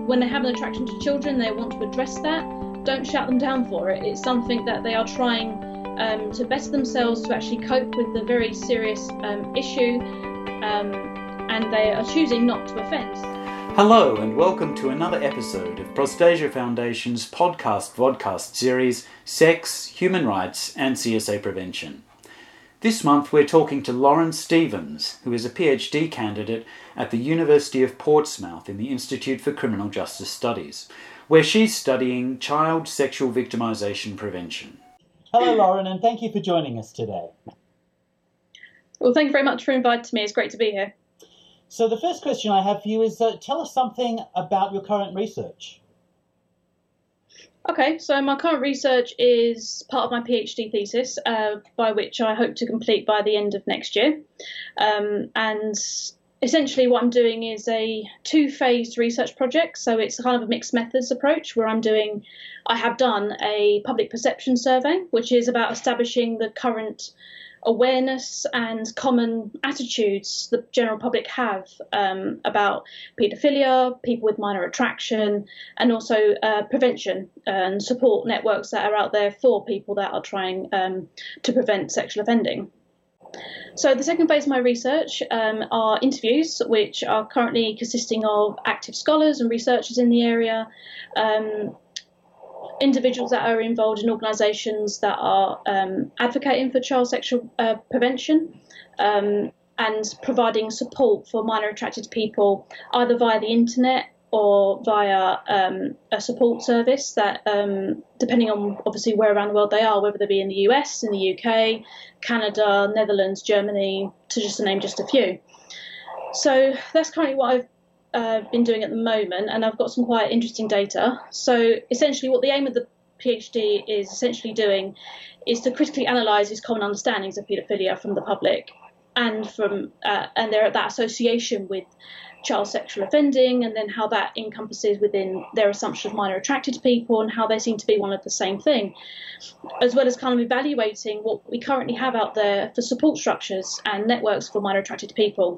when they have an attraction to children, they want to address that. Don't shout them down for it. It's something that they are trying to better themselves, to actually cope with the very serious issue, and they are choosing not to offend. Hello and welcome to another episode of Prostasia Foundation's podcast-vodcast series, Sex, Human Rights and CSA Prevention. This month we're talking to Lauren Stevens, who is a PhD candidate at the University of Portsmouth in the Institute for Criminal Justice Studies, where she's studying child sexual victimisation prevention. Hello Lauren, and thank you for joining us today. Well, thank you very much for inviting me. It's great to be here. So the first question I have for you is, tell us something about your current research. Okay, so my current research is part of my PhD thesis, by which I hope to complete by the end of next year. And essentially what I'm doing is a two-phased research project. So it's kind of a mixed methods approach where I have done a public perception survey, which is about establishing the current awareness and common attitudes the general public have about paedophilia, people with minor attraction, and also prevention and support networks that are out there for people that are trying to prevent sexual offending. So the second phase of my research are interviews, which are currently consisting of active scholars and researchers in the area, individuals that are involved in organisations that are advocating for child sexual prevention, and providing support for minor attracted people either via the internet or via a support service that, depending on obviously where around the world they are, whether they be in the US, in the UK, Canada, Netherlands, Germany, to name just a few. So that's currently what I've been doing at the moment, and I've got some quite interesting data. So essentially what the aim of the PhD is essentially doing is to critically analyse these common understandings of paedophilia from the public and from and that association with child sexual offending, and then how that encompasses within their assumption of minor attracted people and how they seem to be one of the same thing, as well as kind of evaluating what we currently have out there for support structures and networks for minor attracted people.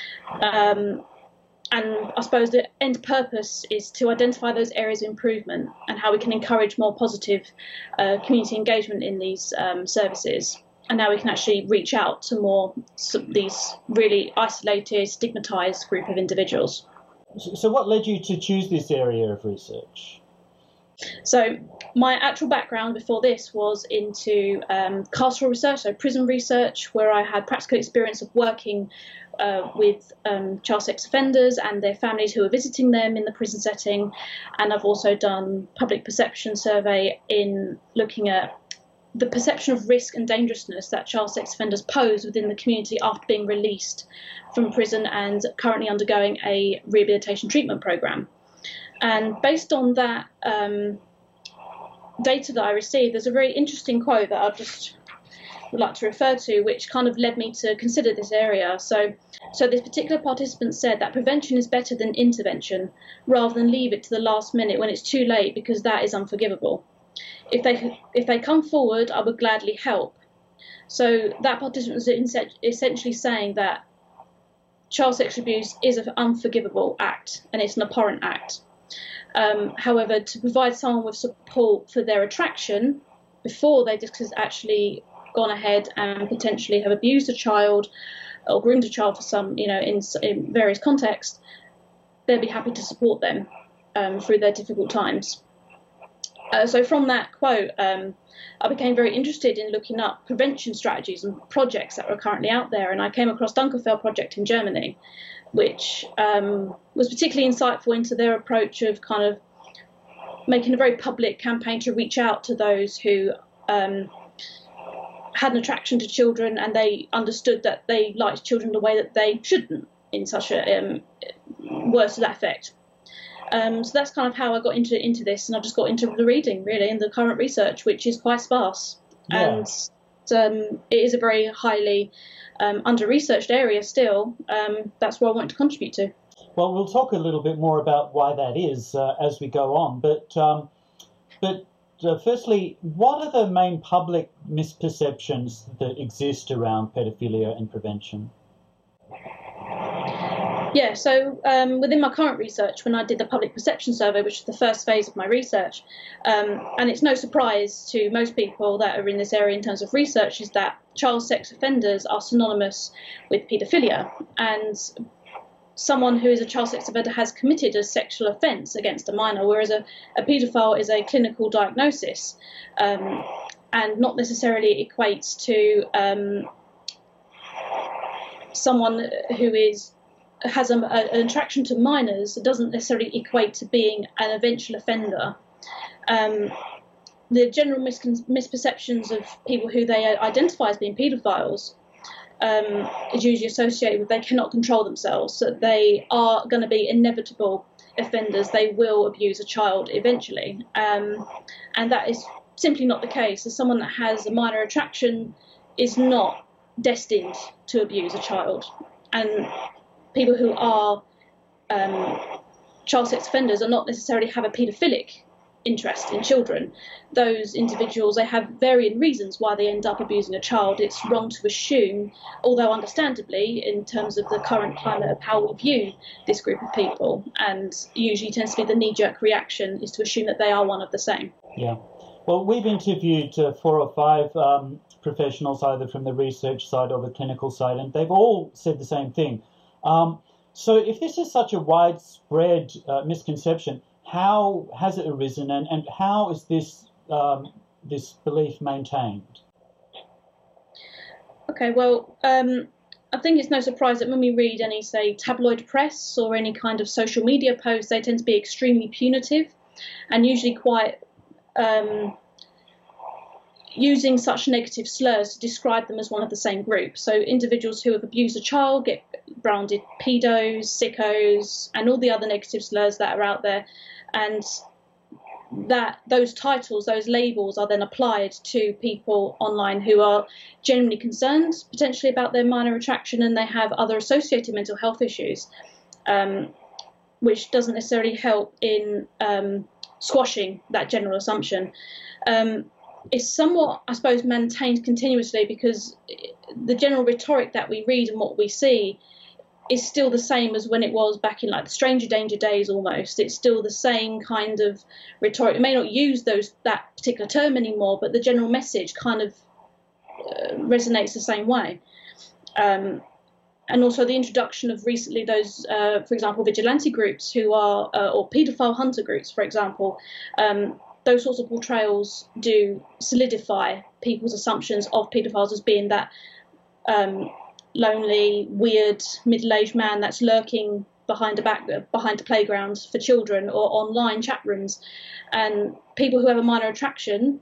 And I suppose the end purpose is to identify those areas of improvement and how we can encourage more positive community engagement in these services. And now we can actually reach out to these really isolated, stigmatised group of individuals. So what led you to choose this area of research? So my actual background before this was into carceral research, so prison research, where I had practical experience of working with child sex offenders and their families who are visiting them in the prison setting. And I've also done public perception survey in looking at the perception of risk and dangerousness that child sex offenders pose within the community after being released from prison and currently undergoing a rehabilitation treatment program. And based on that data that I received, there's a very interesting quote that I just would like to refer to, which kind of led me to consider this area. So this particular participant said that prevention is better than intervention, rather than leave it to the last minute when it's too late, because that is unforgivable. If they come forward, I would gladly help. So that participant was essentially saying that child sexual abuse is an unforgivable act and it's an abhorrent act. However, to provide someone with support for their attraction before they just actually gone ahead and potentially have abused a child or groomed a child for some, in various contexts, they'd be happy to support them through their difficult times. So from that quote, I became very interested in looking up prevention strategies and projects that were currently out there, and I came across Dunkelfeld Project in Germany, which was particularly insightful into their approach of kind of making a very public campaign to reach out to those who had an attraction to children, and they understood that they liked children the way that they shouldn't, in such a words to that effect. So that's kind of how I got into this, and I've just got into the reading, really, and the current research, which is quite sparse. Yeah. And it is a very highly under-researched area still. That's what I want to contribute to. Well, we'll talk a little bit more about why that is as we go on. But firstly, what are the main public misperceptions that exist around pedophilia and prevention? Yeah, so within my current research, when I did the public perception survey, which is the first phase of my research, and it's no surprise to most people that are in this area in terms of research, is that child sex offenders are synonymous with paedophilia. And someone who is a child sex offender has committed a sexual offence against a minor, whereas a paedophile is a clinical diagnosis and not necessarily equates to someone who has an attraction to minors. It doesn't necessarily equate to being an eventual offender. The general misperceptions of people who they identify as being paedophiles is usually associated with they cannot control themselves, so they are going to be inevitable offenders. They will abuse a child eventually, and that is simply not the case. As someone that has a minor attraction is not destined to abuse a child, and people who are child sex offenders are not necessarily have a paedophilic interest in children. Those individuals, they have varying reasons why they end up abusing a child. It's wrong to assume, although understandably in terms of the current climate of how we view this group of people, and usually tends to be the knee-jerk reaction is to assume that they are one of the same. Yeah. Well, we've interviewed 4 or 5 professionals, either from the research side or the clinical side, and they've all said the same thing. So if this is such a widespread misconception, how has it arisen, and how is this belief maintained? Okay, well, I think it's no surprise that when we read any, say, tabloid press or any kind of social media posts, they tend to be extremely punitive and usually quite using such negative slurs to describe them as one of the same group. So individuals who have abused a child get branded pedos, sickos, and all the other negative slurs that are out there. And that those titles, those labels are then applied to people online who are genuinely concerned potentially about their minor attraction, and they have other associated mental health issues, which doesn't necessarily help in squashing that general assumption. It's somewhat, I suppose, maintained continuously because the general rhetoric that we read and what we see is still the same as when it was back in like the stranger danger days almost. It's still the same kind of rhetoric. It may not use that particular term anymore, but the general message kind of resonates the same way. And also the introduction of recently those, for example, vigilante groups who are, or paedophile hunter groups, for example, those sorts of portrayals do solidify people's assumptions of paedophiles as being that lonely, weird, middle-aged man that's lurking behind a playground for children or online chat rooms. And people who have a minor attraction,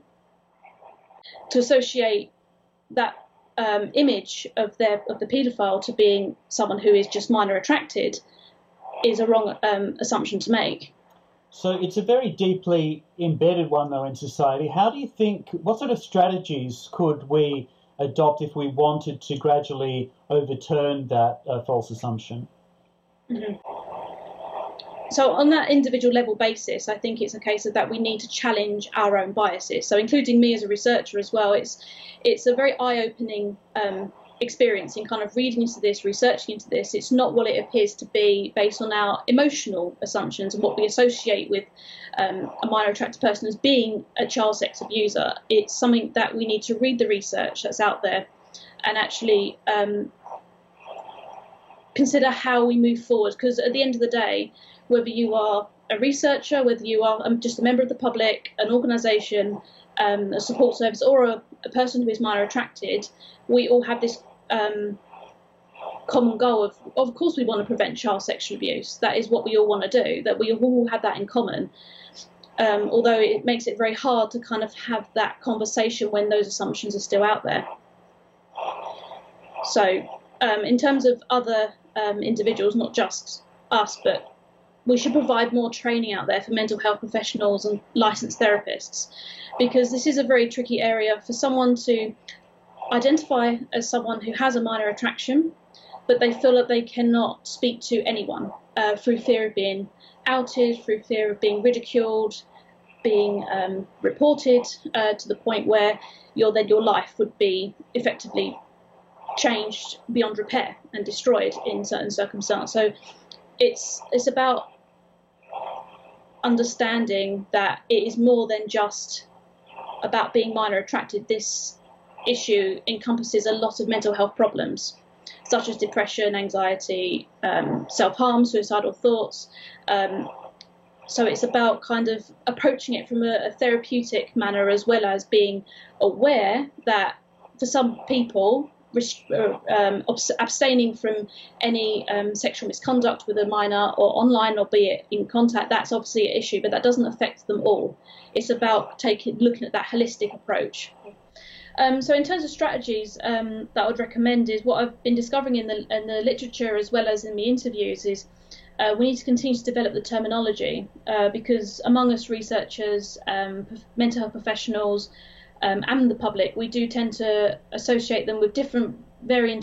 to associate that image of the paedophile to being someone who is just minor attracted is a wrong assumption to make. So it's a very deeply embedded one, though, in society. How do you think, what sort of strategies could we adopt if we wanted to gradually overturn that false assumption? Mm-hmm. So on that individual level basis, I think it's a case of that we need to challenge our own biases. So including me as a researcher as well, it's a very eye-opening experience in kind of reading into this, researching into this. It's not what it appears to be based on our emotional assumptions and what we associate with a minor attracted person as being a child sex abuser. It's something that we need to read the research that's out there and actually consider how we move forward, because at the end of the day, whether you are a researcher, whether you are just a member of the public, an organisation, a support service, or a person who is minor attracted, we all have this common goal of course we want to prevent child sexual abuse. That is what we all want to do, that we all have that in common. Although it makes it very hard to kind of have that conversation when those assumptions are still out there. So in terms of other individuals, not just us, but we should provide more training out there for mental health professionals and licensed therapists, because this is a very tricky area for someone to identify as someone who has a minor attraction, but they feel that they cannot speak to anyone through fear of being outed, through fear of being ridiculed, being reported to the point where your life would be effectively changed beyond repair and destroyed in certain circumstances. So it's about understanding that it is more than just about being minor attracted. This issue encompasses a lot of mental health problems, such as depression, anxiety, self-harm, suicidal thoughts. So it's about kind of approaching it from a therapeutic manner, as well as being aware that for some people, abstaining from any sexual misconduct with a minor, or online or be it in contact, that's obviously an issue, but that doesn't affect them all. It's about looking at that holistic approach. So in terms of strategies that I would recommend, is what I've been discovering in the literature as well as in the interviews is we need to continue to develop the terminology because among us researchers, mental health professionals, and the public, we do tend to associate them with varying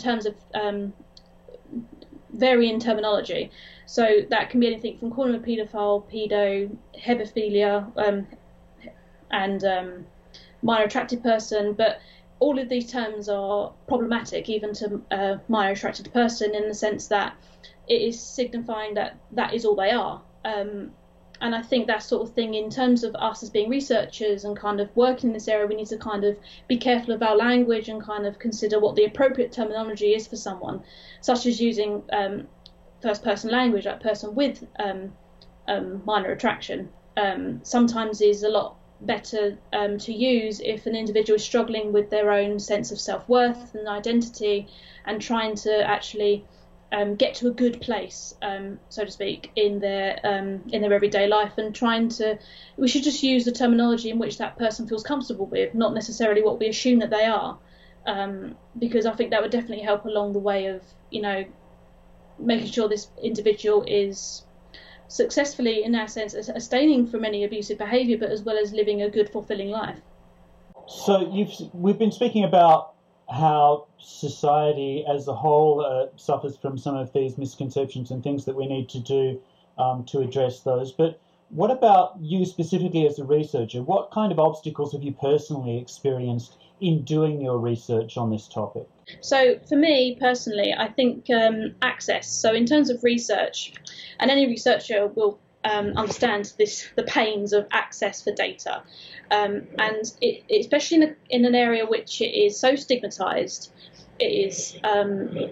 terminology. So that can be anything from calling them a paedophile, pedo, hebephilia, and minor attracted person. But all of these terms are problematic, even to a minor attracted person, in the sense that it is signifying that is all they are. And I think that sort of thing, in terms of us as being researchers and kind of working in this area, we need to kind of be careful of our language and kind of consider what the appropriate terminology is for someone, such as using first-person language, like person with minor attraction. Sometimes is a lot better to use if an individual is struggling with their own sense of self-worth and identity, and trying to actually get to a good place, so to speak, in their everyday life, and we should just use the terminology in which that person feels comfortable with, not necessarily what we assume that they are, because I think that would definitely help along the way of, making sure this individual is successfully, in that sense, abstaining from any abusive behaviour, but as well as living a good, fulfilling life. So we've been speaking about how society as a whole suffers from some of these misconceptions and things that we need to do to address those. But what about you specifically as a researcher? What kind of obstacles have you personally experienced in doing your research on this topic? So for me personally, I think access. So in terms of research, and any researcher will understand the pains of access for data, and especially in an area which it is so stigmatized, it is, and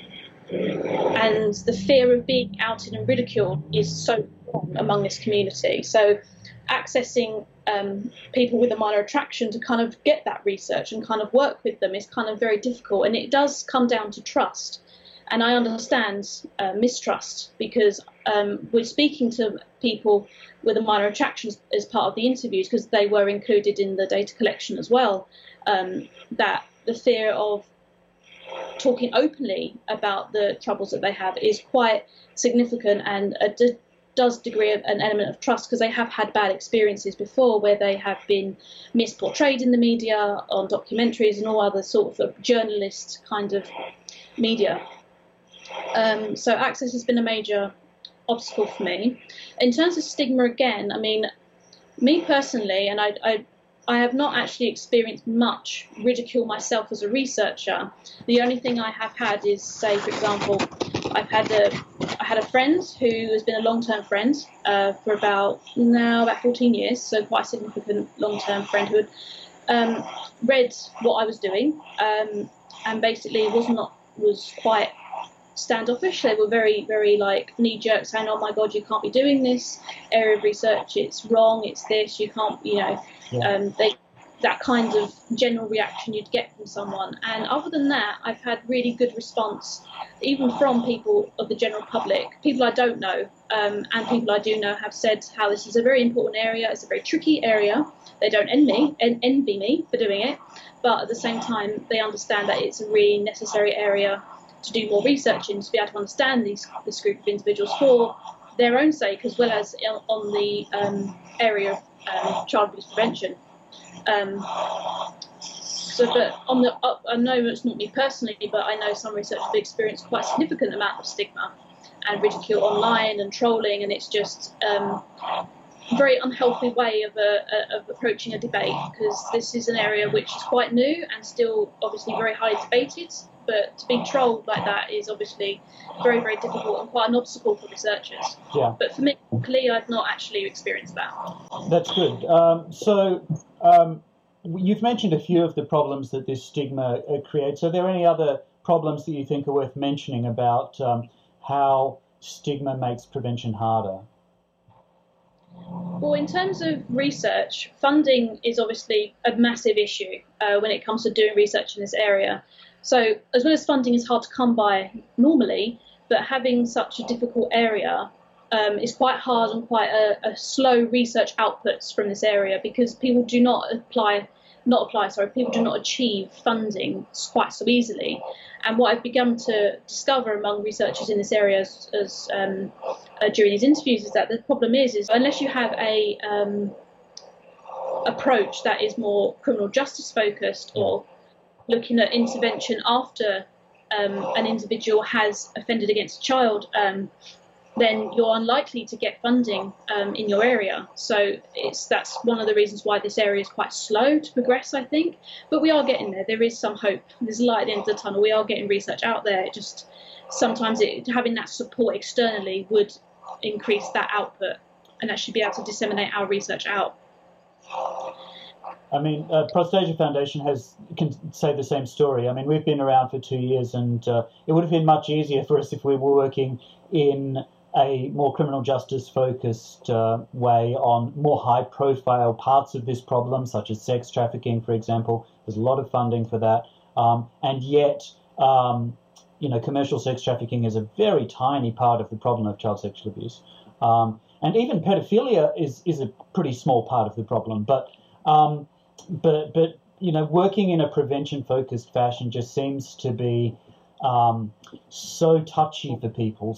the fear of being outed and ridiculed is so strong among this community. So accessing people with a minor attraction to kind of get that research and kind of work with them is kind of very difficult, and it does come down to trust. And I understand mistrust, because we're speaking to people with a minor attraction as part of the interviews, because they were included in the data collection as well, that the fear of talking openly about the troubles that they have is quite significant, and does degree an element of trust, because they have had bad experiences before where they have been misportrayed in the media, on documentaries and all other sort of journalist kind of media. So access has been a major obstacle for me. In terms of stigma, again, I mean, me personally, and I have not actually experienced much ridicule myself as a researcher. The only thing I have had is, say, for example, I had a friend who has been a long-term friend for about 14 years, so quite a significant long-term friend, who had read what I was doing, and basically was quite standoffish. They were very, very like knee-jerk, saying, "Oh my God, you can't be doing this area of research. It's wrong. It's this. You can't." That kind of general reaction you'd get from someone. And other than that, I've had really good response, even from people of the general public, people I don't know, and people I do know have said how this is a very important area. It's a very tricky area. They don't envy me for doing it, but at the same time, they understand that it's a really necessary area to do more research in, to be able to understand this group of individuals for their own sake, as well as on the area of child abuse prevention. But I know it's not me personally, but I know some researchers have experienced quite a significant amount of stigma and ridicule online and trolling, and it's just a very unhealthy way of approaching a debate, because this is an area which is quite new and still obviously very highly debated but to be trolled like that is obviously very, very difficult and quite an obstacle for researchers. Yeah. But for me, luckily, I've not actually experienced that. That's good. You've mentioned a few of the problems that this stigma creates. Are there any other problems that you think are worth mentioning about how stigma makes prevention harder? Well, in terms of research, funding is obviously a massive issue when it comes to doing research in this area. So as well as funding is hard to come by normally, but having such a difficult area is quite hard and quite a slow research outputs from this area, because people do people do not achieve funding quite so easily. And what I've begun to discover among researchers in this area during these interviews is that the problem is unless you have a approach that is more criminal justice focused, or looking at intervention after an individual has offended against a child, then you're unlikely to get funding in your area. So that's one of the reasons why this area is quite slow to progress, I think. But we are getting there. There is some hope. There's light at the end of the tunnel. We are getting research out there. It just sometimes having that support externally would increase that output and actually be able to disseminate our research out. I mean, Prostasia Foundation can say the same story. I mean, we've been around for 2 years, and it would have been much easier for us if we were working in a more criminal justice focused way on more high profile parts of this problem, such as sex trafficking, for example. There's a lot of funding for that. And yet, commercial sex trafficking is a very tiny part of the problem of child sexual abuse. And even pedophilia is a pretty small part of the problem. But working in a prevention focused fashion just seems to be so touchy for people,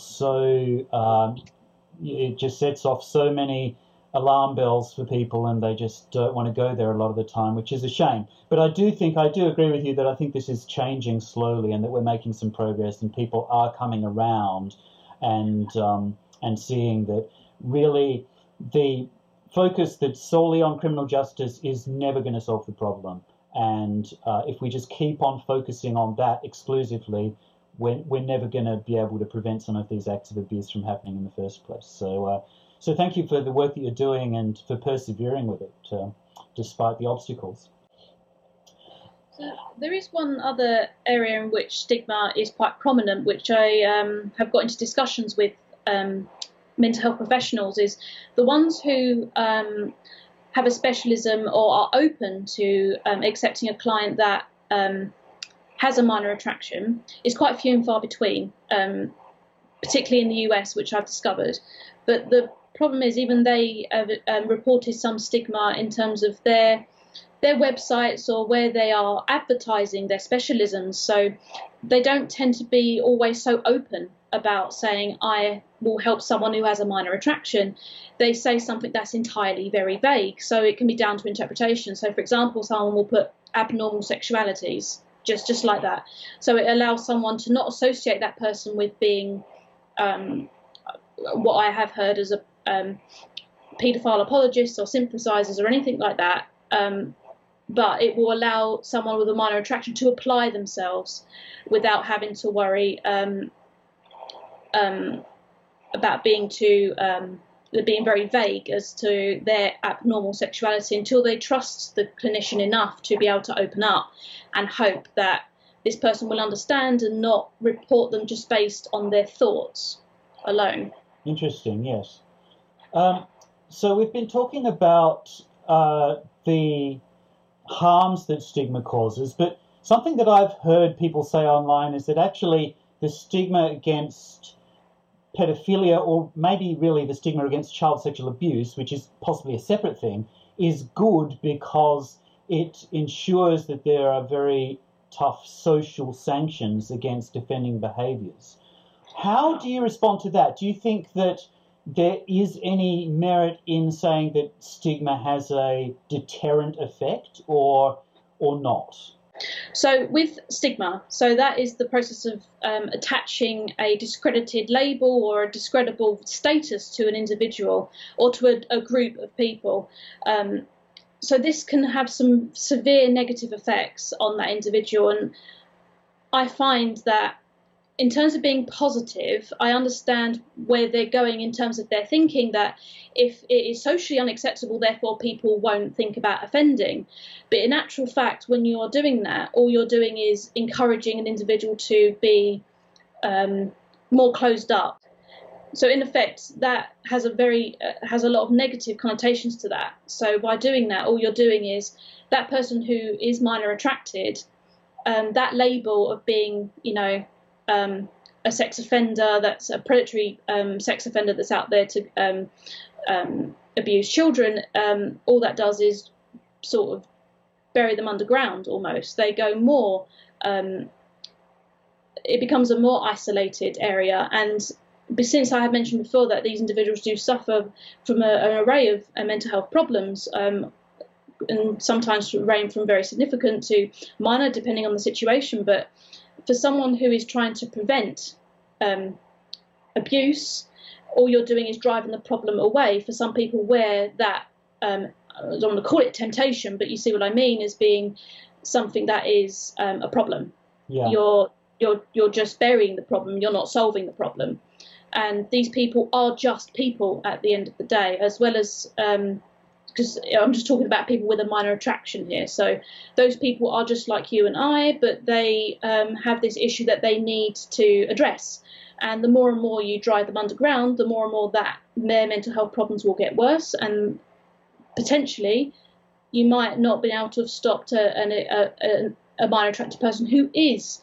it just sets off so many alarm bells for people, and they just don't want to go there a lot of the time, which is a shame. But I do agree with you that I think this is changing slowly, and that we're making some progress, and people are coming around and seeing that really the focus that's solely on criminal justice is never going to solve the problem. And if we just keep on focusing on that exclusively, we're never going to be able to prevent some of these acts of abuse from happening in the first place. So thank you for the work that you're doing and for persevering with it, despite the obstacles. So there is one other area in which stigma is quite prominent, which I have got into discussions with mental health professionals, is the ones who have a specialism or are open to accepting a client that has a minor attraction is quite few and far between, particularly in the US, which I've discovered. But the problem is even they have reported some stigma in terms of their websites or where they are advertising their specialisms. So they don't tend to be always so open about saying, I will help someone who has a minor attraction. They say something that's entirely very vague, so it can be down to interpretation. So, for example, someone will put abnormal sexualities, just like that. So it allows someone to not associate that person with being what I have heard as a paedophile apologist or sympathisers or anything like that. But it will allow someone with a minor attraction to apply themselves without having to worry about being very vague as to their abnormal sexuality, until they trust the clinician enough to be able to open up and hope that this person will understand and not report them just based on their thoughts alone. Interesting, yes. So we've been talking about the harms that stigma causes, but something that I've heard people say online is that actually the stigma against pedophilia, or maybe really the stigma against child sexual abuse, which is possibly a separate thing, is good because it ensures that there are very tough social sanctions against offending behaviours. How do you respond to that? Do you think that there is any merit in saying that stigma has a deterrent effect or not? So with stigma, so that is the process of attaching a discredited label or a discreditable status to an individual or to a group of people. So this can have some severe negative effects on that individual. And I find that in terms of being positive, I understand where they're going in terms of their thinking, that if it is socially unacceptable, therefore people won't think about offending. But in actual fact, when you're doing that, all you're doing is encouraging an individual to be more closed up. So in effect, that has a lot of negative connotations to that. So by doing that, all you're doing is that person who is minor attracted, that label of being, a sex offender, that's a predatory sex offender that's out there to abuse children, all that does is sort of bury them underground almost. They go more, it becomes a more isolated area. And since I have mentioned before that these individuals do suffer from an array of mental health problems, and sometimes range from very significant to minor, depending on the situation. But for someone who is trying to prevent abuse, all you're doing is driving the problem away. For some people, where that, I don't want to call it temptation, but you see what I mean, as being something that is a problem. Yeah. You're just burying the problem. You're not solving the problem. And these people are just people at the end of the day, as well as, because I'm just talking about people with a minor attraction here. So those people are just like you and I, but they have this issue that they need to address. And the more and more you drive them underground, the more and more that their mental health problems will get worse. And potentially you might not be able to have stopped a minor attracted person who is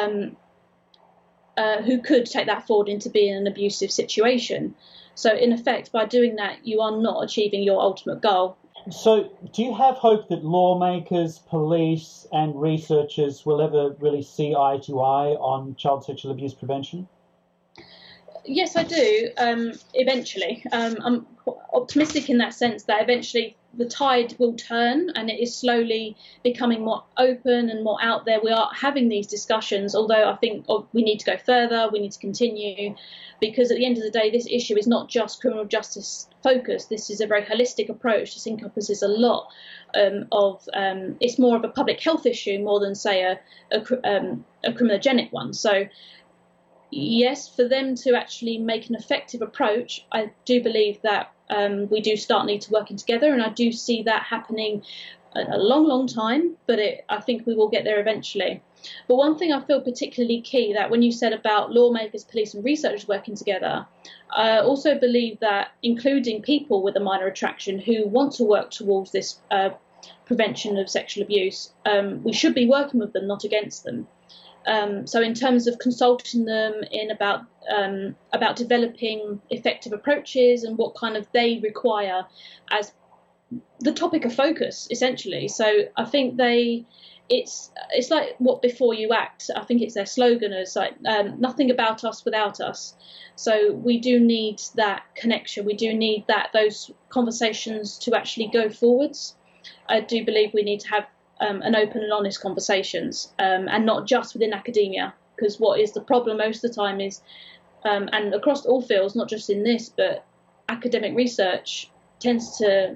who could take that forward into being an abusive situation. So in effect, by doing that, you are not achieving your ultimate goal. So do you have hope that lawmakers, police and researchers will ever really see eye to eye on child sexual abuse prevention? Yes, I do, eventually. I'm optimistic in that sense that eventually the tide will turn and it is slowly becoming more open and more out there. We are having these discussions, although I think we need to go further, we need to continue, because at the end of the day, this issue is not just criminal justice focused. This is a very holistic approach. This encompasses a lot it's more of a public health issue more than, say, a criminogenic one. So yes, for them to actually make an effective approach, I do believe that we do need to working together, and I do see that happening a long, long time, but I think we will get there eventually. But one thing I feel particularly key, that when you said about lawmakers, police and researchers working together, I also believe that including people with a minor attraction who want to work towards this prevention of sexual abuse, we should be working with them, not against them. So in terms of consulting them about developing effective approaches and what kind of they require as the topic of focus, essentially. So I think it's like what before you act. I think it's their slogan is like nothing about us without us. So we do need that connection. We do need those conversations to actually go forwards. I do believe we need to have and open and honest conversations, and not just within academia, because what is the problem most of the time is, and across all fields, not just in this, but academic research tends to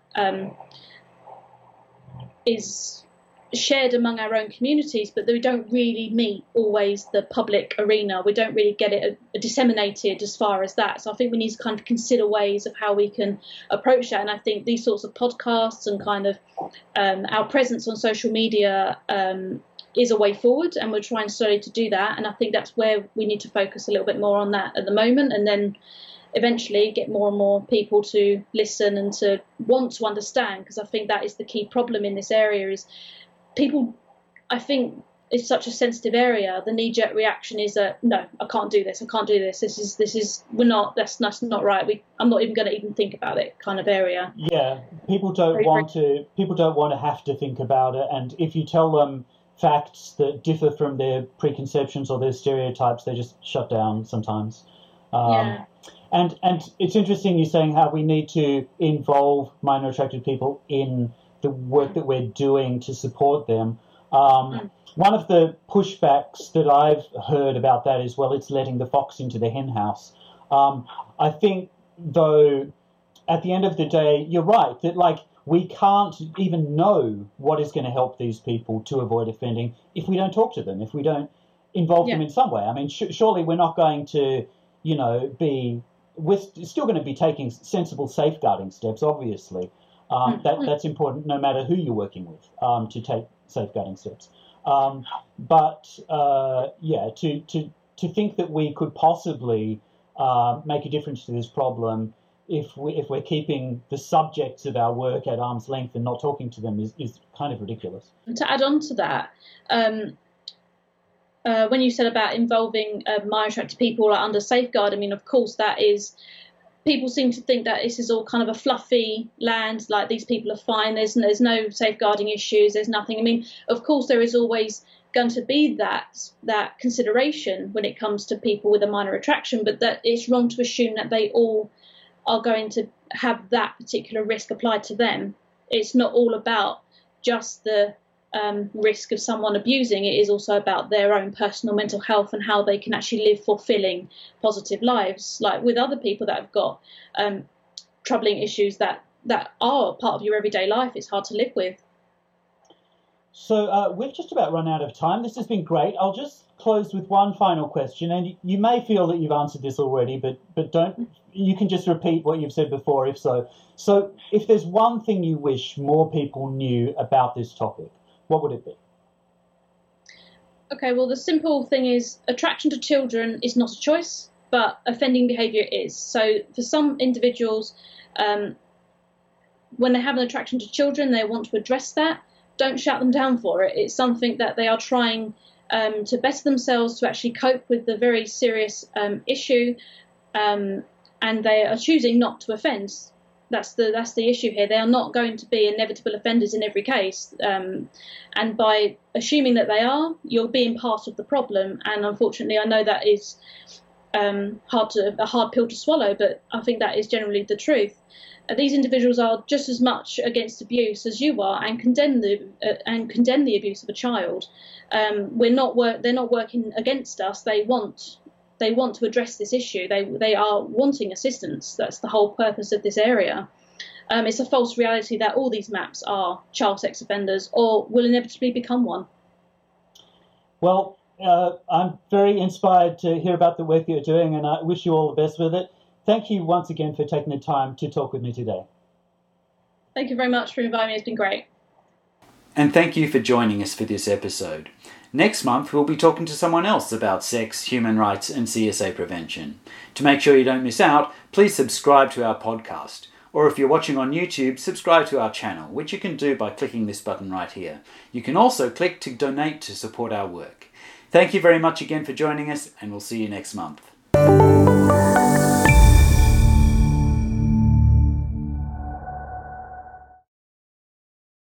is shared among our own communities, but we don't really meet always the public arena. We don't really get it disseminated as far as that. So I think we need to kind of consider ways of how we can approach that. And I think these sorts of podcasts and kind of our presence on social media is a way forward, and we're trying slowly to do that. And I think that's where we need to focus a little bit more on that at the moment, and then eventually get more and more people to listen and to want to understand, because I think that is the key problem in this area is people, I think it's such a sensitive area. The knee-jerk reaction is no, I can't do this. That's not right. I'm not even going to even think about it kind of area. Yeah, people don't want to have to think about it. And if you tell them facts that differ from their preconceptions or their stereotypes, they just shut down sometimes. And it's interesting you're saying how we need to involve minor attracted people in the work that we're doing to support them. One of the pushbacks that I've heard about that is, well, it's letting the fox into the hen house. I think, though, at the end of the day, you're right, that, like, we can't even know what is going to help these people to avoid offending if we don't talk to them, if we don't involve them in some way. I mean, surely we're not going to, we're still going to be taking sensible safeguarding steps, obviously. That's important no matter who you're working with, to take safeguarding steps. But to think that we could possibly make a difference to this problem if we're keeping the subjects of our work at arm's length and not talking to them is kind of ridiculous. To add on to that, when you said about involving minor attracted people under safeguard, I mean, of course, that is, people seem to think that this is all kind of a fluffy land, like these people are fine, there's no safeguarding issues, there's nothing. I mean, of course, there is always going to be that consideration when it comes to people with a minor attraction, but that it's wrong to assume that they all are going to have that particular risk applied to them. It's not all about just the risk of someone abusing. It is also about their own personal mental health and how they can actually live fulfilling, positive lives, like with other people that have got troubling issues that are part of your everyday life. It's hard to live with. So we've just about run out of time. This has been great. I'll just close with one final question, and you may feel that you've answered this already, but don't. You can just repeat what you've said before, if so. So if there's one thing you wish more people knew about this topic, what would it be? Okay, well, the simple thing is attraction to children is not a choice, but offending behaviour is. So for some individuals, when they have an attraction to children, they want to address that. Don't shout them down for it. It's something that they are trying to better themselves, to actually cope with the very serious issue, and they are choosing not to offend. That's the issue here. They are not going to be inevitable offenders in every case, and by assuming that they are, you're being part of the problem. And unfortunately, I know that is a hard pill to swallow, but I think that is generally the truth. These individuals are just as much against abuse as you are, and condemn the abuse of a child. They're not working against us. They want to address this issue. They are wanting assistance. That's the whole purpose of this area. It's a false reality that all these MAPs are child sex offenders or will inevitably become one. Well, I'm very inspired to hear about the work you're doing, and I wish you all the best with it. Thank you once again for taking the time to talk with me today. Thank you very much for inviting me. It's been great. And thank you for joining us for this episode. Next month, we'll be talking to someone else about sex, human rights, and CSA prevention. To make sure you don't miss out, please subscribe to our podcast. Or if you're watching on YouTube, subscribe to our channel, which you can do by clicking this button right here. You can also click to donate to support our work. Thank you very much again for joining us, and we'll see you next month.